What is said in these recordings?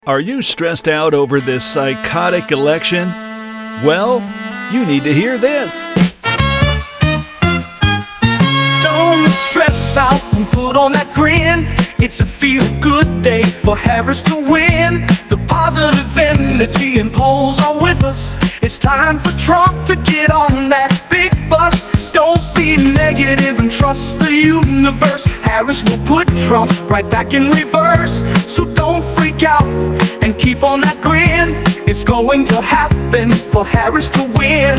Are you stressed out over this psychotic election? Well, you need to hear this. Don't stress out and put on that grin. It's a feel-good day for Harris to win. The positive energy and polls are with us. It's time for Trump to get on that big bus. Don't be negative and trust the universe. Harris will put Trump right back in reverse. So don't freak out and keep on that grin. It's going to happen for Harris to win.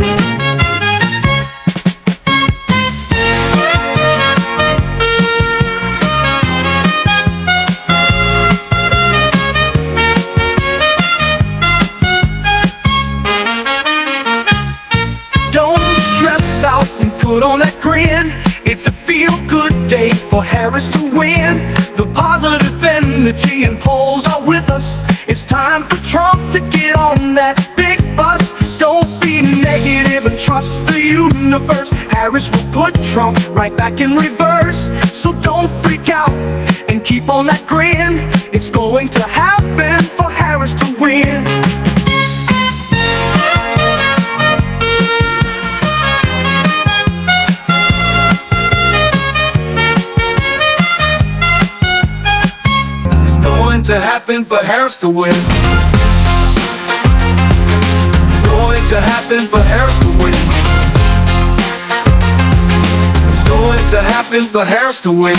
Out and put on that grin. It's a feel-good day for Harris to win. The positive energy and polls are with us. It's time for Trump to get on that big bus. Don't be negative and trust the universe. Harris will put Trump right back in reverse. So don't freak out and keep on that grin. It's going to happen for Harris to win. To happen for Harris to win. It's going to happen for Harris to win. It's going to happen for Harris to win.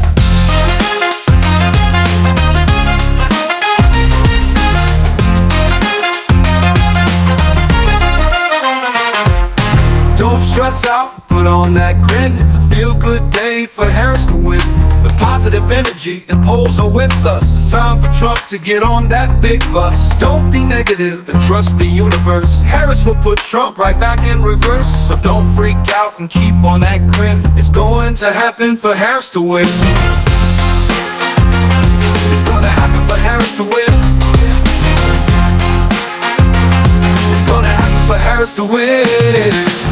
Don't stress out, put on that grin. It's a feel-good day for Harris to win. The positive energy and polls are with us. It's time for Trump to get on that big bus. Don't be negative and trust the universe. Harris will put Trump right back in reverse. So don't freak out and keep on that grin. It's going to happen for Harris to win. It's going to happen for Harris to win. It's going to happen for Harris to win.